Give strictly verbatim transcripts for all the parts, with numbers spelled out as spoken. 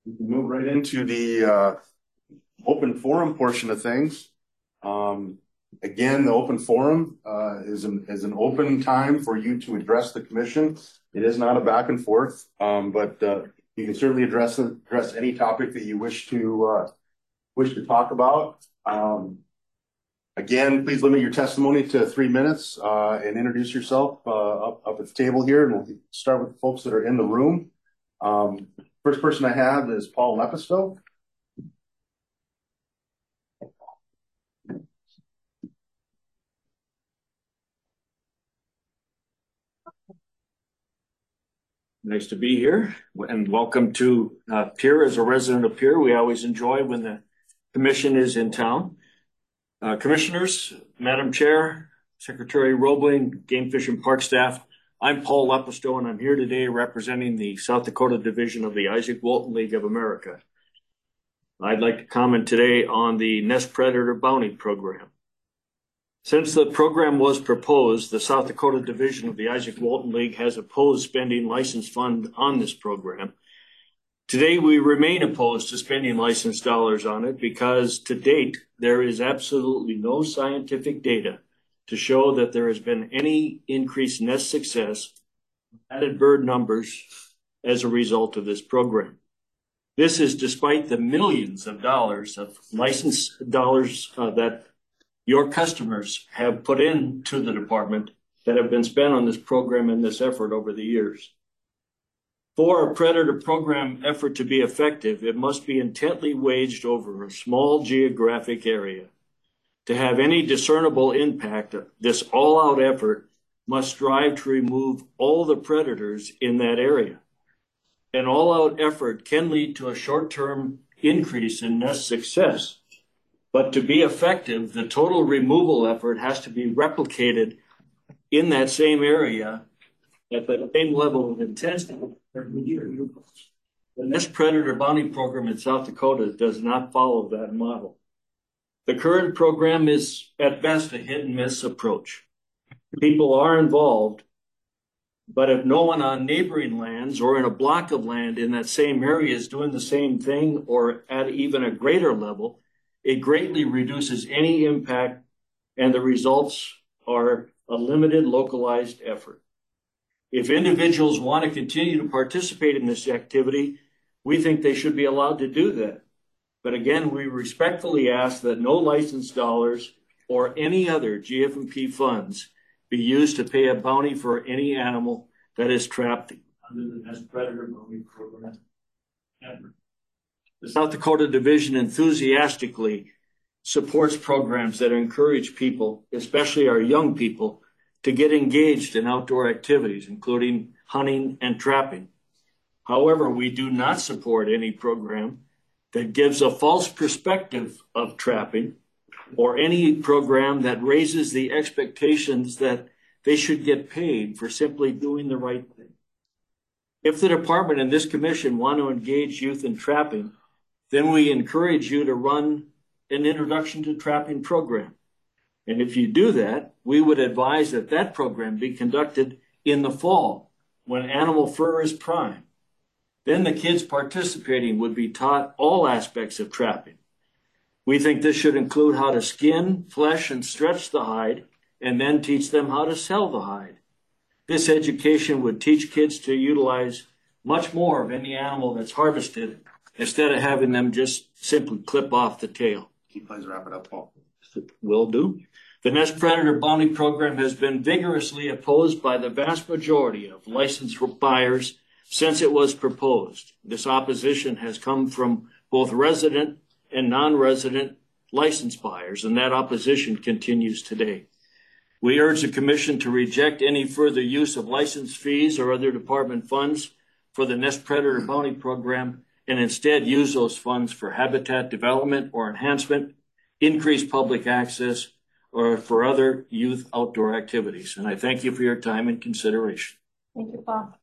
We can move right into the uh, open forum portion of things. Um, again, the open forum uh, is an is an open time for you to address the commission. It is not a back and forth, um, but uh, you can certainly address address any topic that you wish to uh, wish to talk about. Um, again, please limit your testimony to three minutes uh, and introduce yourself uh, up, up at the table here, and we'll start with the folks that are in the room. Um, first person I have is Paul Lepisto. Nice to be here, and welcome to uh, Pierre. As a resident of Pierre, we always enjoy when the commission is in town. Uh, commissioners, Madam Chair, Secretary Roebling, Game Fish and Park staff, I'm Paul Lepisto, and I'm here today representing the South Dakota Division of the Isaac Walton League of America. I'd like to comment today on the Nest Predator Bounty Program. Since the program was proposed, the South Dakota Division of the Isaac Walton League has opposed spending license fund on this program. Today, we remain opposed to spending license dollars on it because to date, there is absolutely no scientific data to show that there has been any increased nest success, added bird numbers as a result of this program. This is despite the millions of dollars of license dollars uh, that your customers have put into the department that have been spent on this program and this effort over the years. For a predator program effort to be effective, it must be intently waged over a small geographic area. To have any discernible impact, this all-out effort must strive to remove all the predators in that area. An all-out effort can lead to a short-term increase in nest success. But to be effective, the total removal effort has to be replicated in that same area at the same level of intensity every year. The Nest Predator Bounty Program in South Dakota does not follow that model. The current program is at best a hit and miss approach. People are involved, but if no one on neighboring lands or in a block of land in that same area is doing the same thing or at even a greater level, it greatly reduces any impact, and the results are a limited, localized effort. If individuals want to continue to participate in this activity, we think they should be allowed to do that. But again, we respectfully ask that no license dollars or any other G F and P funds be used to pay a bounty for any animal that is trapped under the Nest Predator Bounty Program. The South Dakota Division enthusiastically supports programs that encourage people, especially our young people, to get engaged in outdoor activities, including hunting and trapping. However, we do not support any program that gives a false perspective of trapping or any program that raises the expectations that they should get paid for simply doing the right thing. If the department and this commission want to engage youth in trapping, then we encourage you to run an introduction to trapping program. And if you do that, we would advise that that program be conducted in the fall when animal fur is prime. Then the kids participating would be taught all aspects of trapping. We think this should include how to skin, flesh, and stretch the hide, and then teach them how to sell the hide. This education would teach kids to utilize much more of any animal that's harvested instead of having them just simply clip off the tail. Can you please wrap it up, Paul? Will do. The Nest Predator Bounty Program has been vigorously opposed by the vast majority of licensed buyers since it was proposed. This opposition has come from both resident and non-resident licensed buyers, and that opposition continues today. We urge the Commission to reject any further use of license fees or other department funds for the Nest Predator Bounty Program and instead use those funds for habitat development or enhancement, increased public access, or for other youth outdoor activities. And I thank you for your time and consideration. Thank you, Paul.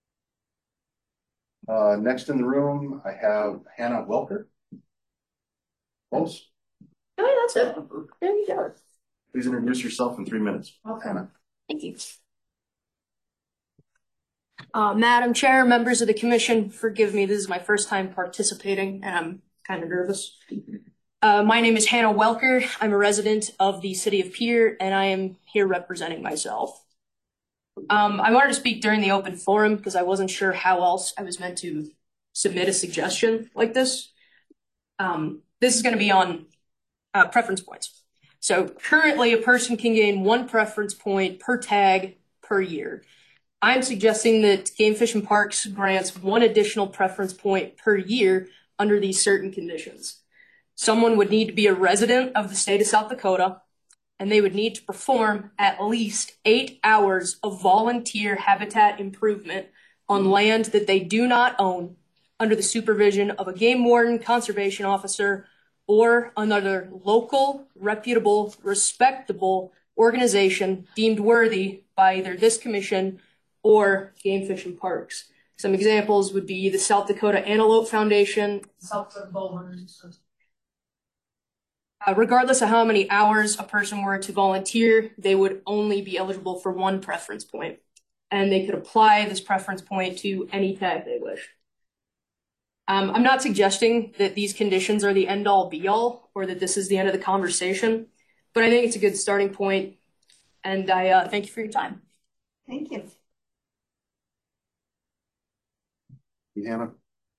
Uh, next in the room, I have Hannah Welker. Close. Oh, that's it. There you go. Please introduce yourself in three minutes. Okay. Hannah. Thank you. Uh, Madam Chair, members of the commission, forgive me, this is my first time participating and I'm kind of nervous. Uh, my name is Hannah Welker. I'm a resident of the city of Pierre and I am here representing myself. Um, I wanted to speak during the open forum because I wasn't sure how else I was meant to submit a suggestion like this. Um, this is going to be on uh, preference points. So currently a person can gain one preference point per tag per year. I'm suggesting that Game Fish and Parks grants one additional preference point per year under these certain conditions. Someone would need to be a resident of the state of South Dakota, and they would need to perform at least eight hours of volunteer habitat improvement on land that they do not own under the supervision of a game warden, conservation officer, or another local, reputable, respectable organization deemed worthy by either this commission or Game Fish and Parks. Some examples would be the South Dakota Antelope Foundation, South Dakota Bowhunters. Uh, regardless of how many hours a person were to volunteer, they would only be eligible for one preference point, and they could apply this preference point to any tag they wish. Um, I'm not suggesting that these conditions are the end-all be-all or that this is the end of the conversation, but I think it's a good starting point, and I uh, thank you for your time. Thank you. Hannah?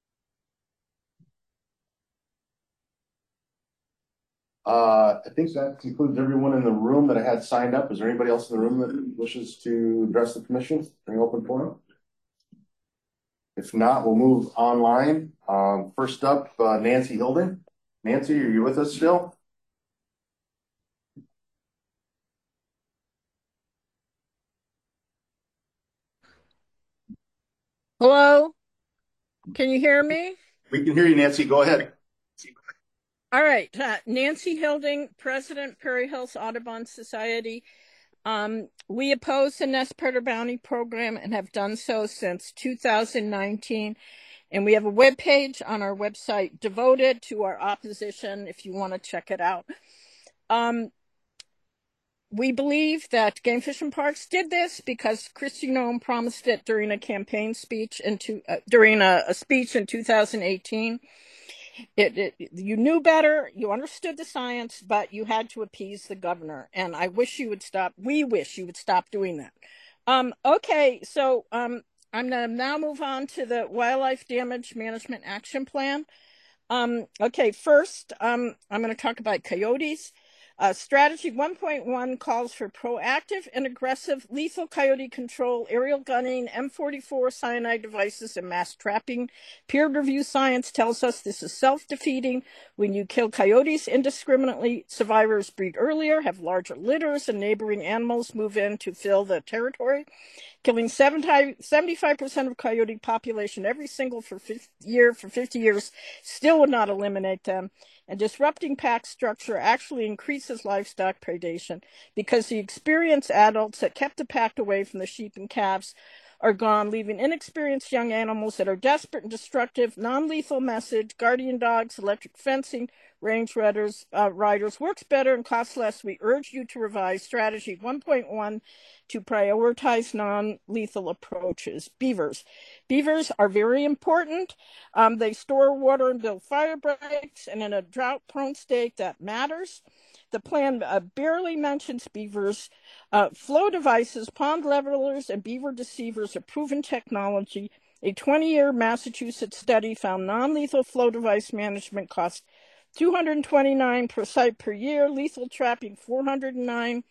Uh, I think that concludes everyone in the room that I had signed up. Is there anybody else in the room that wishes to address the commission during open forum? If not, we'll move online. Um, first up, uh, Nancy Hilding. Nancy, are you with us still? Hello? Can you hear me? We can hear you, Nancy. Go ahead. All right. Uh, Nancy Hilding, President, Prairie Hills Audubon Society. Um, we oppose the Nez Perce Bounty Program and have done so since two thousand nineteen. And we have a webpage on our website devoted to our opposition if you want to check it out. Um, we believe that Game Fish and Parks did this because Kristi Noem promised it during a campaign speech into uh, during a, a speech in two thousand eighteen. It, it, you knew better, you understood the science, but you had to appease the governor. And I wish you would stop. We wish you would stop doing that. Um, okay, so um, I'm going to now move on to the Wildlife Damage Management Action Plan. Um, okay, first, um, I'm going to talk about coyotes. Uh, strategy one point one calls for proactive and aggressive lethal coyote control, aerial gunning, M forty-four cyanide devices, and mass trapping. Peer-reviewed science tells us this is self-defeating. When you kill coyotes indiscriminately, survivors breed earlier, have larger litters, and neighboring animals move in to fill the territory. Killing seventy-five percent of coyote population every single for year for fifty years still would not eliminate them. And disrupting pack structure actually increases livestock predation because the experienced adults that kept the pack away from the sheep and calves are gone, leaving inexperienced young animals that are desperate and destructive. Non-lethal message, guardian dogs, electric fencing, range riders, uh, riders works better and costs less. We urge you to revise strategy one point one to prioritize non-lethal approaches. Beavers. Beavers are very important. Um, they store water and build fire breaks, and in a drought-prone state, that matters. The plan uh, barely mentions beavers. Uh, flow devices, pond levelers, and beaver deceivers are proven technology. A twenty-year Massachusetts study found non-lethal flow device management costs two hundred twenty-nine per site per year, lethal trapping four hundred nine.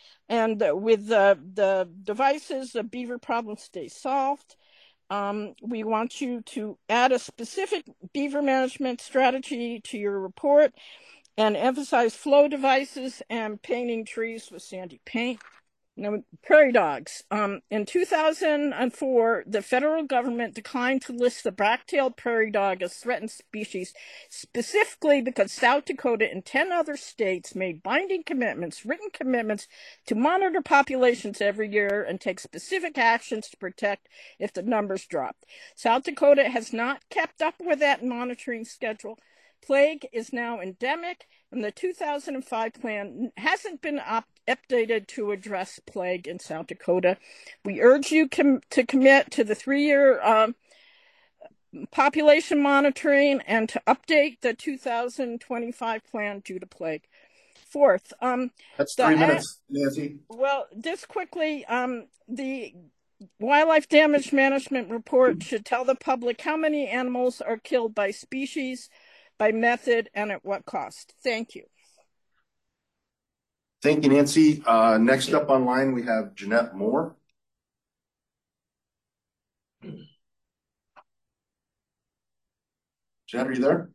And with uh, the devices, the beaver problem stays solved. Um, we want you to add a specific beaver management strategy to your report and emphasize flow devices and painting trees with sandy paint. Now, prairie dogs. Um, in two thousand four, the federal government declined to list the black-tailed prairie dog as threatened species, specifically because South Dakota and ten other states made binding commitments, written commitments, to monitor populations every year and take specific actions to protect if the numbers dropped. South Dakota has not kept up with that monitoring schedule. Plague is now endemic, and the two thousand five plan hasn't been op- updated to address plague in South Dakota. We urge you com- to commit to the three-year um, population monitoring and to update the two thousand twenty-five plan due to plague. Fourth, um, That's the three a- minutes, Nancy. well, just quickly, um, the Wildlife Damage Management Report should tell the public how many animals are killed by species, by method, and at what cost. Thank you. Thank you, Nancy. Uh, next up online, we have Jeanette Moore. Jeanette, are you there?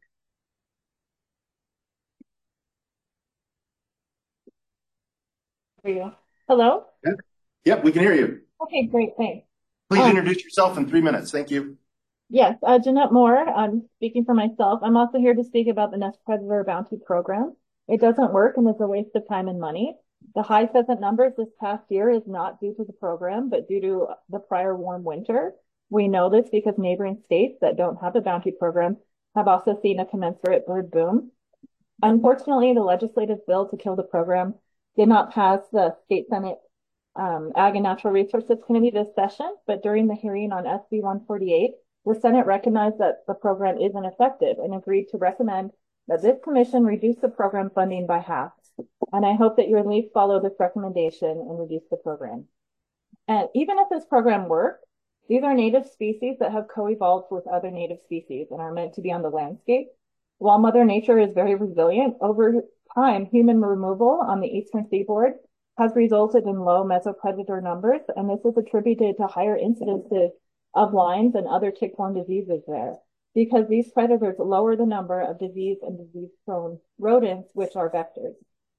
For you. Hello? Yep. Yep, we can hear you. Okay, great, thanks. Please Um, introduce yourself in three minutes. Thank you. Yes, uh, Jeanette Moore. I'm speaking for myself. I'm also here to speak about the Nest Predator Bounty Program. It doesn't work and is a waste of time and money. The high pheasant numbers this past year is not due to the program, but due to the prior warm winter. We know this because neighboring states that don't have a bounty program have also seen a commensurate bird boom. Unfortunately, the legislative bill to kill the program did not pass the state Senate um, Ag and Natural Resources Committee this session, but during the hearing on S B one forty-eight, the Senate recognized that the program is ineffective and agreed to recommend that this commission reduce the program funding by half. And I hope that you at least follow this recommendation and reduce the program. And even if this program works, these are native species that have co-evolved with other native species and are meant to be on the landscape. While Mother Nature is very resilient, over time, human removal on the eastern seaboard has resulted in low mesopredator numbers, and this is attributed to higher incidences of Lyme's and other tick-borne diseases there, because these predators lower the number of disease and disease-prone rodents, which are vectors.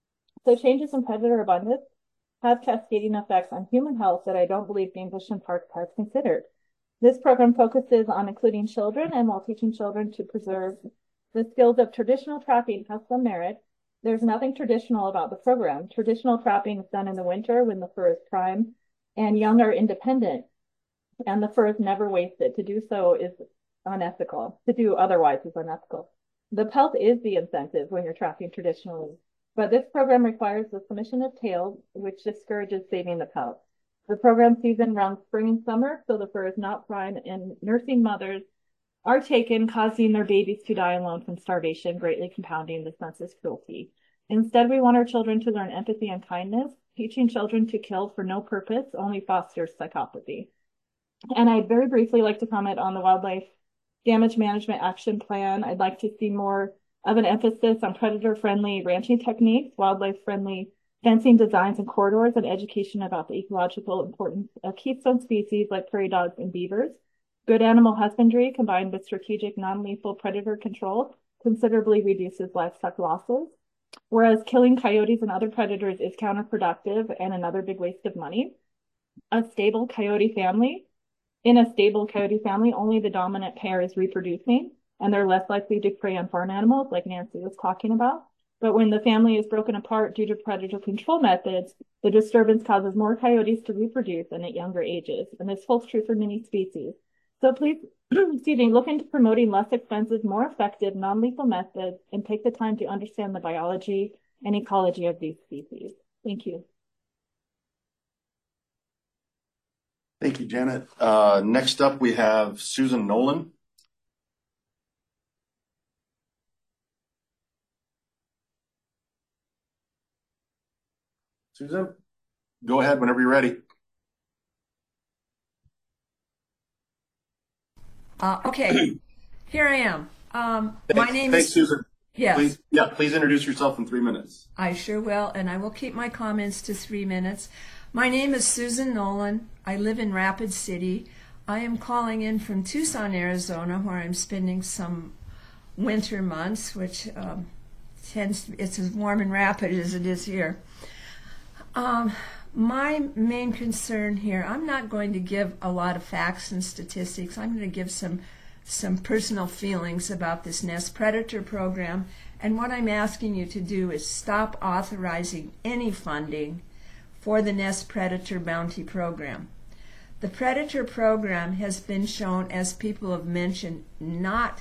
So changes in predator abundance have cascading effects on human health that I don't believe Game Fish and Park has considered. This program focuses on including children, and while teaching children to preserve the skills of traditional trapping has some merit, there's nothing traditional about the program. Traditional trapping is done in the winter when the fur is prime and young are independent, and the fur is never wasted. To do so is unethical. To do otherwise is unethical. The pelt is the incentive when you're trapping traditionally, but this program requires the submission of tails, which discourages saving the pelt. The program season runs spring and summer, so the fur is not prime, and nursing mothers are taken, causing their babies to die alone from starvation, greatly compounding the senseless cruelty. Instead, we want our children to learn empathy and kindness. Teaching children to kill for no purpose only fosters psychopathy. And I'd very briefly like to comment on the Wildlife Damage Management Action Plan. I'd like to see more of an emphasis on predator-friendly ranching techniques, wildlife-friendly fencing designs and corridors, and education about the ecological importance of keystone species like prairie dogs and beavers. Good animal husbandry combined with strategic non-lethal predator control considerably reduces livestock losses, whereas killing coyotes and other predators is counterproductive and another big waste of money. A stable coyote family, in a stable coyote family, only the dominant pair is reproducing, and they're less likely to prey on farm animals like Nancy was talking about. But when the family is broken apart due to predator control methods, the disturbance causes more coyotes to reproduce and at younger ages, and this holds true for many species. So please, excuse me, look into promoting less expensive, more effective, non-lethal methods and take the time to understand the biology and ecology of these species. Thank you. Thank you, Janet. Uh, next up, we have Susan Nolan. Susan, go ahead whenever you're ready. Uh, okay, here I am. Um, my name Thanks, is Susan. Yes, Please, yeah, please introduce yourself in three minutes. I sure will, and I will keep my comments to three minutes. My name is Susan Nolan. I live in Rapid City. I am calling in from Tucson, Arizona, where I'm spending some winter months, which um, tends to, it's as warm and rapid as it is here. Um, my main concern here, I'm not going to give a lot of facts and statistics. I'm going to give some some personal feelings about this Nest Predator program, and what I'm asking you to do is stop authorizing any funding for the Nest Predator Bounty Program. The Predator Program has been shown, as people have mentioned, not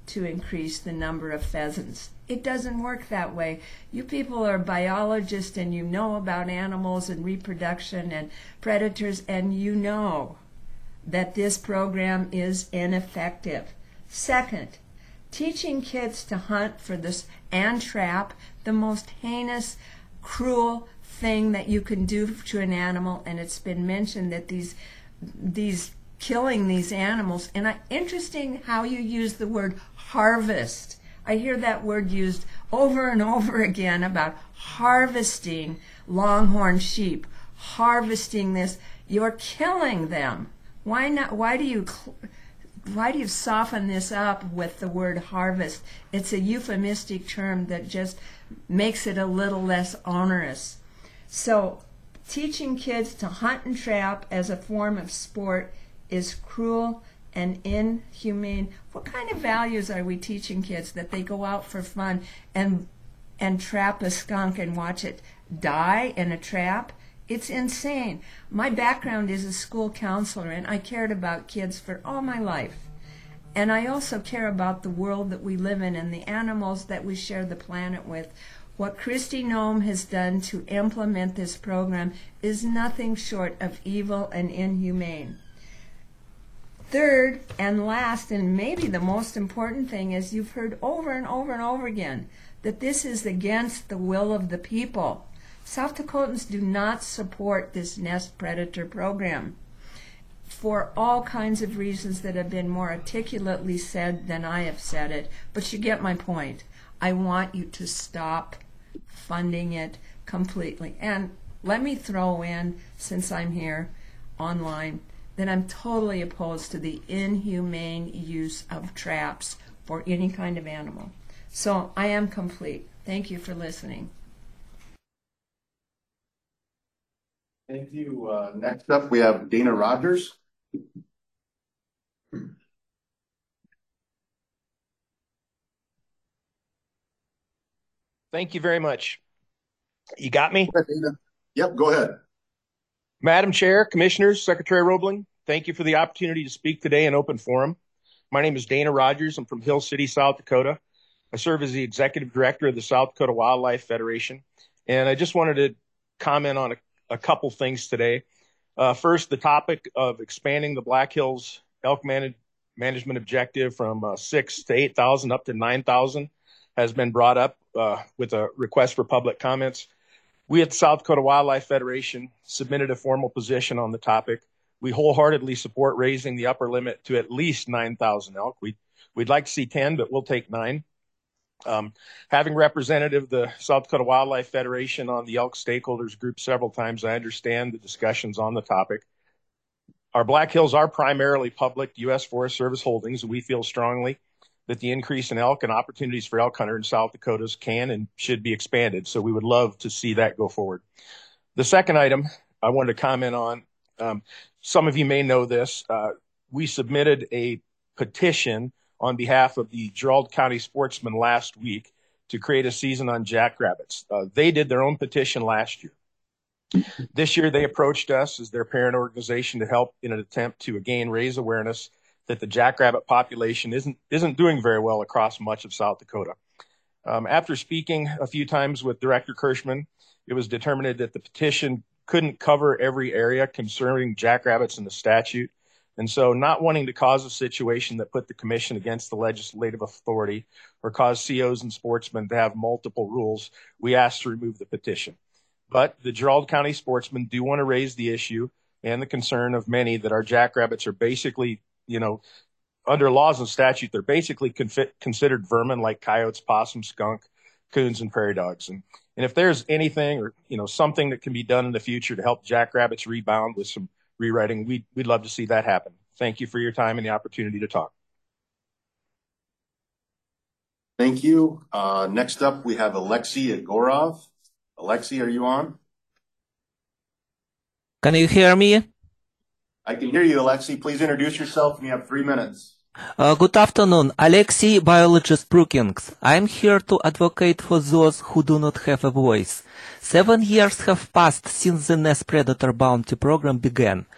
to increase the number of pheasants. It doesn't work that way. You people are biologists and you know about animals and reproduction and predators, and you know that this program is ineffective. Second, teaching kids to hunt for this and trap, the most heinous, cruel thing that you can do to an animal, and it's been mentioned that these these killing these animals, and I, interesting how you use the word harvest. I hear that word used over and over again about harvesting longhorn sheep, harvesting this. You're killing them. Why not? Why do you why do you soften this up with the word harvest? It's a euphemistic term that just makes it a little less onerous. So teaching kids to hunt and trap as a form of sport is cruel and inhumane. What kind of values are we teaching kids, that they go out for fun and and trap a skunk and watch it die in a trap? It's insane. My background is a school counselor, and I cared about kids for all my life. And I also care about the world that we live in and the animals that we share the planet with. What Kristi Noem has done to implement this program is nothing short of evil and inhumane. Third and last, and maybe the most important thing, is you've heard over and over and over again that this is against the will of the people. South Dakotans do not support this nest predator program for all kinds of reasons that have been more articulately said than I have said it, but you get my point. I want you to stop funding it completely. And let me throw in, since I'm here online, that I'm totally opposed to the inhumane use of traps for any kind of animal. So I am complete. Thank you for listening. Thank you. Uh, next up, we have Dana Rogers. Thank you very much. You got me? Go ahead, Dana. Yep, go ahead. Madam Chair, Commissioners, Secretary Roebling, thank you for the opportunity to speak today in open forum. My name is Dana Rogers. I'm from Hill City, South Dakota. I serve as the Executive Director of the South Dakota Wildlife Federation. And I just wanted to comment on a, a couple things today. Uh, first, the topic of expanding the Black Hills elk man- management objective from uh, six to eight thousand up to nine thousand has been brought up uh, with a request for public comments. We at the South Dakota Wildlife Federation submitted a formal position on the topic. We wholeheartedly support raising the upper limit to at least nine thousand elk. We'd, we'd like to see ten, but we'll take nine. Um, having representative of the South Dakota Wildlife Federation on the elk stakeholders group several times, I understand the discussions on the topic. Our Black Hills are primarily public U S Forest Service holdings, and we feel strongly that the increase in elk and opportunities for elk hunter in South Dakota can and should be expanded. So we would love to see that go forward. The second item I wanted to comment on, um, some of you may know this, uh, we submitted a petition on behalf of the Gerald County Sportsmen last week to create a season on jackrabbits. Uh, they did their own petition last year. This year, they approached us as their parent organization to help in an attempt to again raise awareness that the jackrabbit population isn't isn't doing very well across much of South Dakota. Um, after speaking a few times with Director Kirschman, it was determined that the petition couldn't cover every area concerning jackrabbits in the statute. And so, not wanting to cause a situation that put the commission against the legislative authority or cause C Os and sportsmen to have multiple rules, we asked to remove the petition. But the Gerald County sportsmen do want to raise the issue and the concern of many that our jackrabbits are basically, you know, under laws and statute, they're basically confi- considered vermin like coyotes, possum, skunk, coons, and prairie dogs. And, and if there's anything or, you know, something that can be done in the future to help jackrabbits rebound with some rewriting, we'd, we'd love to see that happen. Thank you for your time and the opportunity to talk. Thank you. Uh, next up, we have Alexei Igorov. Alexei, are you on? Can you hear me? I can hear you, Alexei. Please introduce yourself, and you have three minutes. Uh, good afternoon. Alexei, biologist Brookings. I'm here to advocate for those who do not have a voice. Seven years have passed since the Nest Predator Bounty Program began.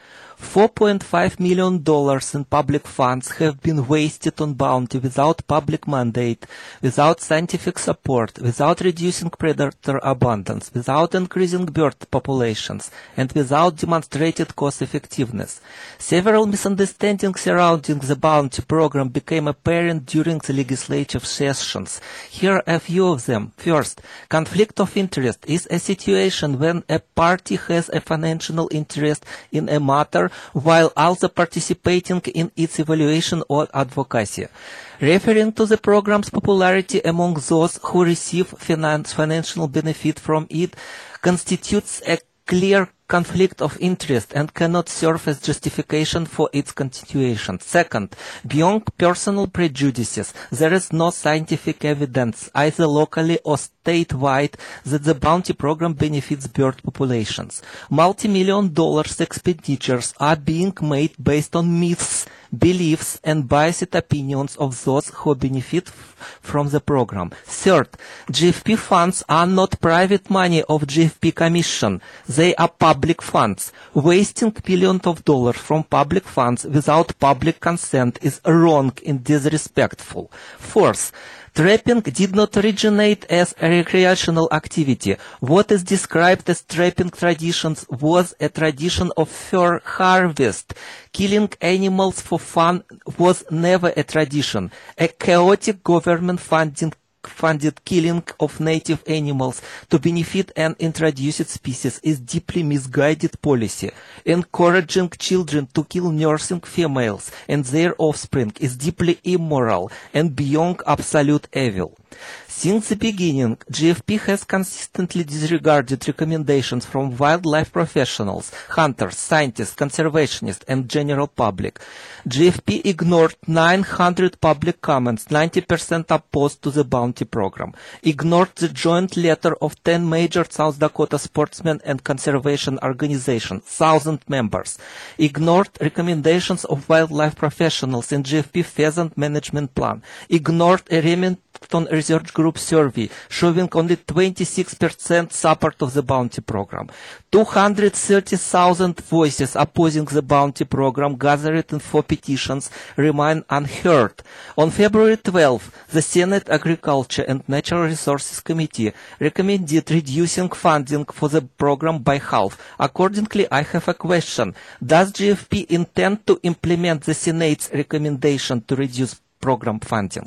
four point five million dollars in public funds have been wasted on bounty without public mandate, without scientific support, without reducing predator abundance, without increasing bird populations, and without demonstrated cost effectiveness. Several misunderstandings surrounding the bounty program became apparent during the legislative sessions. Here are a few of them. First, conflict of interest is a situation when a party has a financial interest in a matter while also participating in its evaluation or advocacy. Referring to the program's popularity among those who receive finance, financial benefit from it constitutes a clear conflict of interest and cannot serve as justification for its continuation. Second, beyond personal prejudices, there is no scientific evidence, either locally or statewide, that the bounty program benefits bird populations. Multi-million dollars expenditures are being made based on myths, beliefs, and biased opinions of those who benefit f- from the program. Third, G F P funds are not private money of G F P Commission. They are public funds. Wasting billions of dollars from public funds without public consent is wrong and disrespectful. Fourth, trapping did not originate as a recreational activity. What is described as trapping traditions was a tradition of fur harvest. Killing animals for fun was never a tradition. A chaotic government funding funded killing of native animals to benefit an introduced species is deeply misguided policy. Encouraging children to kill nursing females and their offspring is deeply immoral and beyond absolute evil. Since the beginning, G F P has consistently disregarded recommendations from wildlife professionals, hunters, scientists, conservationists, and general public. G F P ignored nine hundred public comments, ninety percent opposed to the bounty program, ignored the joint letter of ten major South Dakota sportsmen and conservation organizations, one thousand members, ignored recommendations of wildlife professionals in G F P pheasant management plan, ignored a Remington Research Group survey showing only twenty-six percent support of the bounty program. two hundred thirty thousand voices opposing the bounty program gathered in four petitions remain unheard. On February twelfth, the Senate Agriculture and Natural Resources Committee recommended reducing funding for the program by half. Accordingly, I have a question. Does G F P intend to implement the Senate's recommendation to reduce program funding?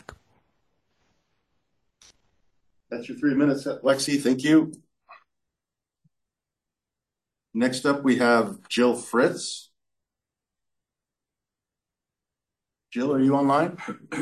That's your three minutes, Lexi. Thank you. Next up, we have Jill Fritz. Jill, are you online?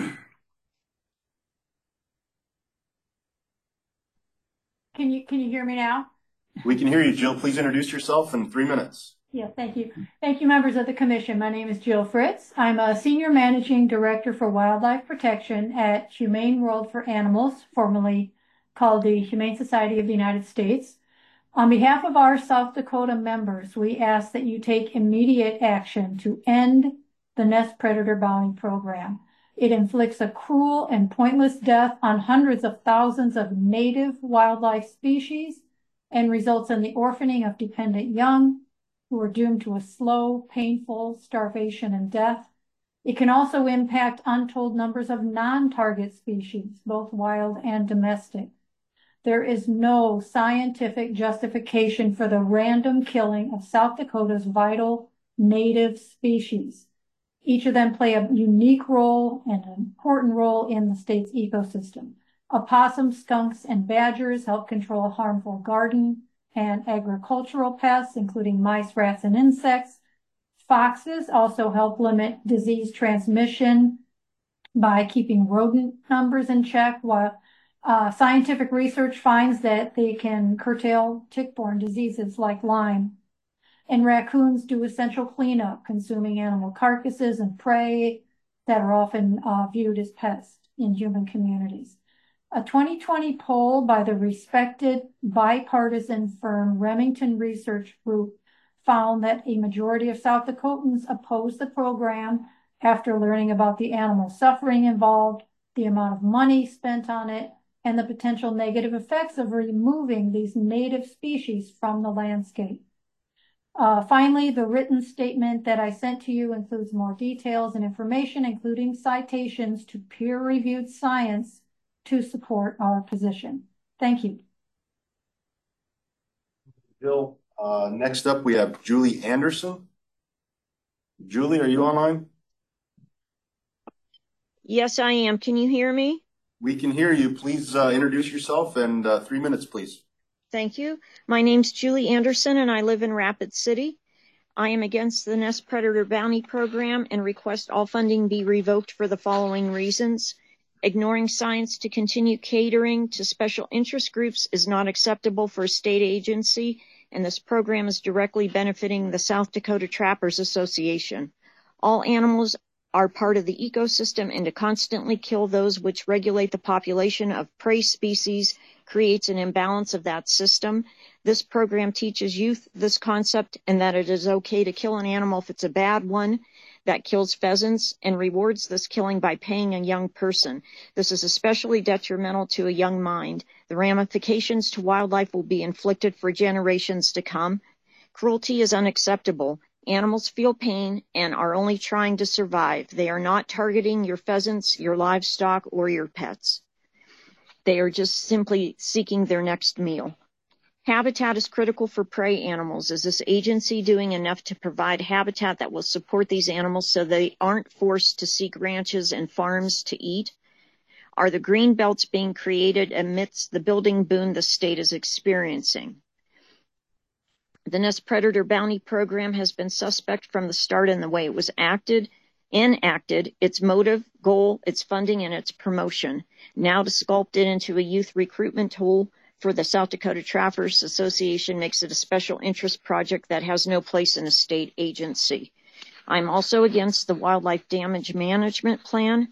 Can you can you hear me now? We can hear you, Jill. Please introduce yourself in three minutes. Yeah, thank you. Thank you, members of the commission. My name is Jill Fritz. I'm a senior managing director for wildlife protection at Humane World for Animals, formerly called the Humane Society of the United States. On behalf of our South Dakota members, we ask that you take immediate action to end the nest predator bounty program. It inflicts a cruel and pointless death on hundreds of thousands of native wildlife species and results in the orphaning of dependent young who are doomed to a slow, painful starvation and death. It can also impact untold numbers of non-target species, both wild and domestic. There is no scientific justification for the random killing of South Dakota's vital native species. Each of them play a unique role and an important role in the state's ecosystem. Opossums, skunks, and badgers help control harmful garden and agricultural pests, including mice, rats, and insects. Foxes also help limit disease transmission by keeping rodent numbers in check, while uh, scientific research finds that they can curtail tick-borne diseases like Lyme. And raccoons do essential cleanup, consuming animal carcasses and prey that are often uh, viewed as pests in human communities. A twenty twenty poll by the respected bipartisan firm Remington Research Group found that a majority of South Dakotans oppose the program after learning about the animal suffering involved, the amount of money spent on it, and the potential negative effects of removing these native species from the landscape. Uh, finally, the written statement that I sent to you includes more details and information, including citations to peer-reviewed science to support our position. Thank you. Bill, uh, next up, we have Julie Anderson. Julie, are you online? Yes, I am. Can you hear me? We can hear you. Please uh, introduce yourself and uh, three minutes, please. Thank you. My name's Julie Anderson and I live in Rapid City. I am against the Nest Predator Bounty Program and request all funding be revoked for the following reasons. Ignoring science to continue catering to special interest groups is not acceptable for a state agency, and this program is directly benefiting the South Dakota Trappers Association. All animals are part of the ecosystem, and to constantly kill those which regulate the population of prey species creates an imbalance of that system. This program teaches youth this concept and that it is okay to kill an animal if it's a bad one that kills pheasants, and rewards this killing by paying a young person. This is especially detrimental to a young mind. The ramifications to wildlife will be inflicted for generations to come. Cruelty is unacceptable. Animals feel pain and are only trying to survive. They are not targeting your pheasants, your livestock, or your pets. They are just simply seeking their next meal. Habitat is critical for prey animals. Is this agency doing enough to provide habitat that will support these animals so they aren't forced to seek ranches and farms to eat? Are the green belts being created amidst the building boom the state is experiencing? The Nest Predator Bounty Program has been suspect from the start in the way it was acted, enacted, its motive, goal, its funding, and its promotion. Now to sculpt it into a youth recruitment tool for the South Dakota Trappers Association makes it a special interest project that has no place in a state agency. I'm also against the Wildlife Damage Management Plan.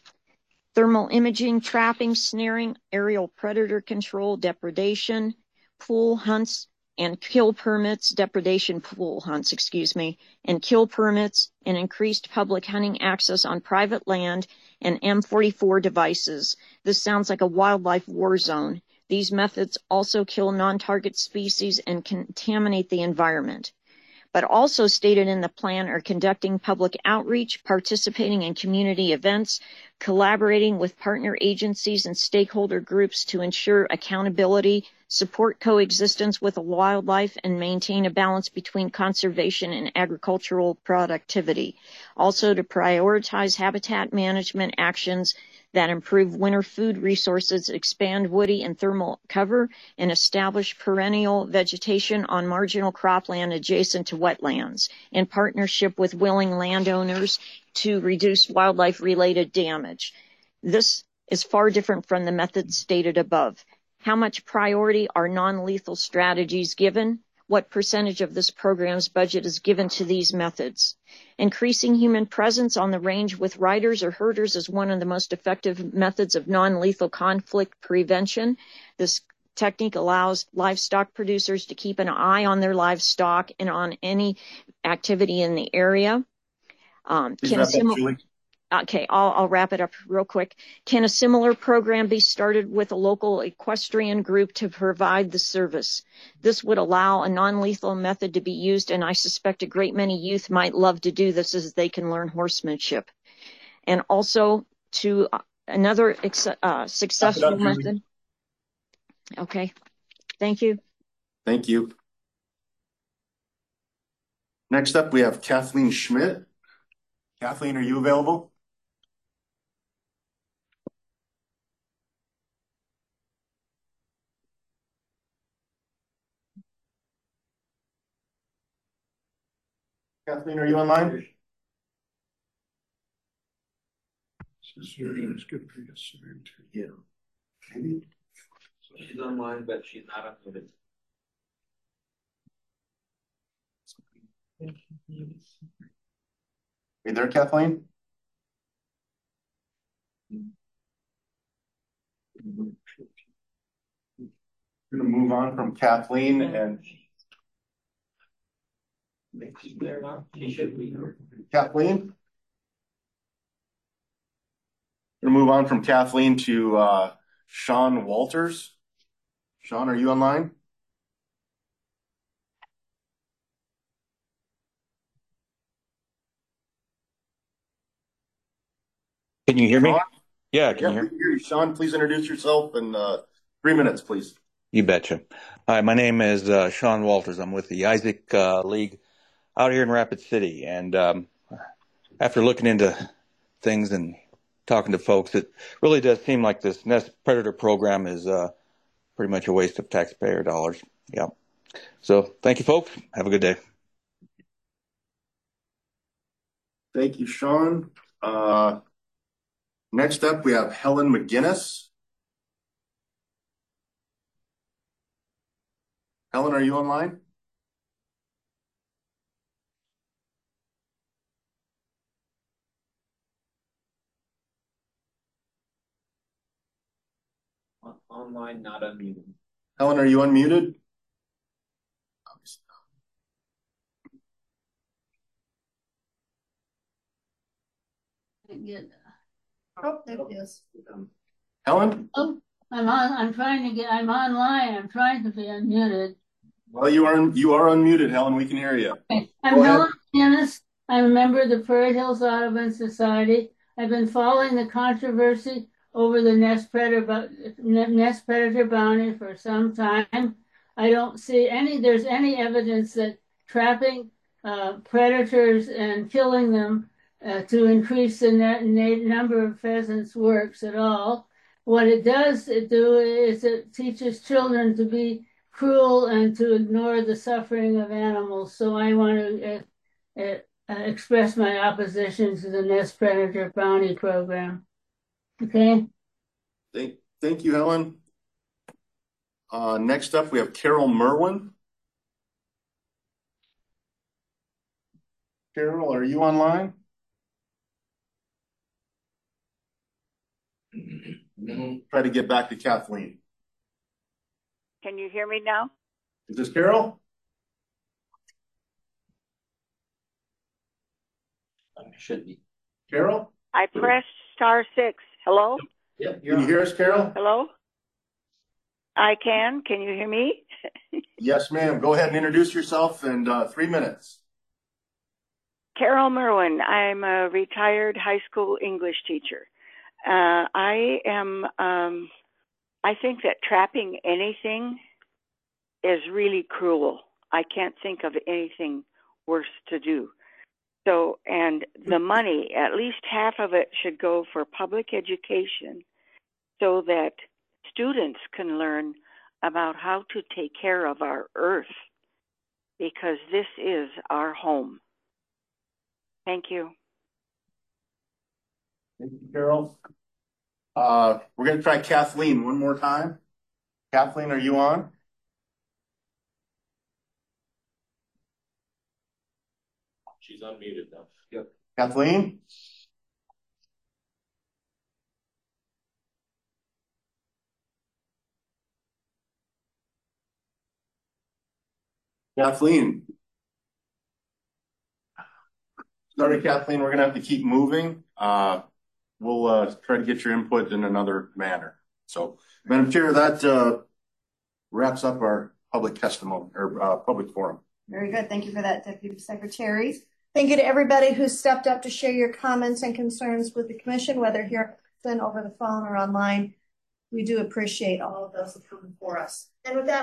Thermal imaging, trapping, snaring, aerial predator control, depredation, pool hunts, and kill permits, depredation pool hunts, excuse me, and kill permits, and increased public hunting access on private land, and M forty-four devices. This sounds like a wildlife war zone. These methods also kill non-target species and contaminate the environment. But also stated in the plan are conducting public outreach, participating in community events, collaborating with partner agencies and stakeholder groups to ensure accountability, support coexistence with wildlife, and maintain a balance between conservation and agricultural productivity. Also to prioritize habitat management actions that improve winter food resources, expand woody and thermal cover, and establish perennial vegetation on marginal cropland adjacent to wetlands, in partnership with willing landowners to reduce wildlife-related damage. This is far different from the methods stated above. How much priority are non-lethal strategies given? What percentage of this program's budget is given to these methods? Increasing human presence on the range with riders or herders is one of the most effective methods of non-lethal conflict prevention. This technique allows livestock producers to keep an eye on their livestock and on any activity in the area. Um, Please can wrap a simi- up, Julie. Okay, I'll, I'll wrap it up real quick. Can a similar program be started with a local equestrian group to provide the service? This would allow a non-lethal method to be used, and I suspect a great many youth might love to do this as they can learn horsemanship. And also to uh, another ex- uh, successful Wrap it up, Julie. method. Okay, thank you. Thank you. Next up, we have Kathleen Schmidt. Kathleen, are you available? Kathleen, are you online? Yeah. She's online, but she's not unmuted. Are you there, Kathleen? We're gonna move on from Kathleen and She's there now. She should be. Kathleen. We're gonna move on from Kathleen to uh, Sean Walters. Sean, are you online? Can you hear me? Sean? Yeah, can Yeah, you hear we me? can hear you. Sean, please introduce yourself in uh, three minutes, please. You betcha. Hi, my name is uh, Sean Walters. I'm with the Isaac uh, League out here in Rapid City. And um, after looking into things and talking to folks, it really does seem like this Nest Predator program is uh, pretty much a waste of taxpayer dollars. Yeah. So thank you, folks. Have a good day. Thank you, Sean. Uh, next up, we have Helen McGinnis. Helen, are you online? Online, not unmuted. Helen, are you unmuted? Get, oh, there it is. Helen? Oh, I'm on, I'm trying to get, I'm online, I'm trying to be unmuted. Well, you are you are unmuted, Helen. We can hear you. Okay. I'm Go ahead. Helen Dennis. I'm a member of the Prairie Hills Audubon Society. I've been following the controversy over the nest predator, nest predator bounty for some time. I don't see any, there's any evidence that trapping uh, predators and killing them uh, to increase the net, number of pheasants works at all. What it does do is it teaches children to be cruel and to ignore the suffering of animals. So I want to uh, uh, uh, express my opposition to the Nest Predator Bounty Program. Okay. Thank, thank you, Helen. Uh, next up, we have Carol Merwin. Carol, are you online? Try to get back to Kathleen. Can you hear me now? Is this Carol? Should be. Carol? I pressed star six. Hello? Yeah. Can you hear us, Carol? Hello? I can. Can you hear me? Yes, ma'am. Go ahead and introduce yourself in uh, three minutes. Carol Merwin. I'm a retired high school English teacher. Uh, I am, um, I think that trapping anything is really cruel. I can't think of anything worse to do. So, and the money, at least half of it should go for public education so that students can learn about how to take care of our earth, because this is our home. Thank you. Thank you, Carol. Uh, we're going to try Kathleen one more time. Kathleen, are you on? She's unmuted now. Yep. Kathleen? Kathleen? Sorry, Kathleen, we're going to have to keep moving. Uh, we'll uh, try to get your input in another manner. So, Madam Chair, that uh, wraps up our public testimony or uh, public forum. Very good. Thank you for that, Deputy Secretary. Thank you to everybody who stepped up to share your comments and concerns with the Commission, whether here over the phone or online. We do appreciate all of those who come for us. And with that,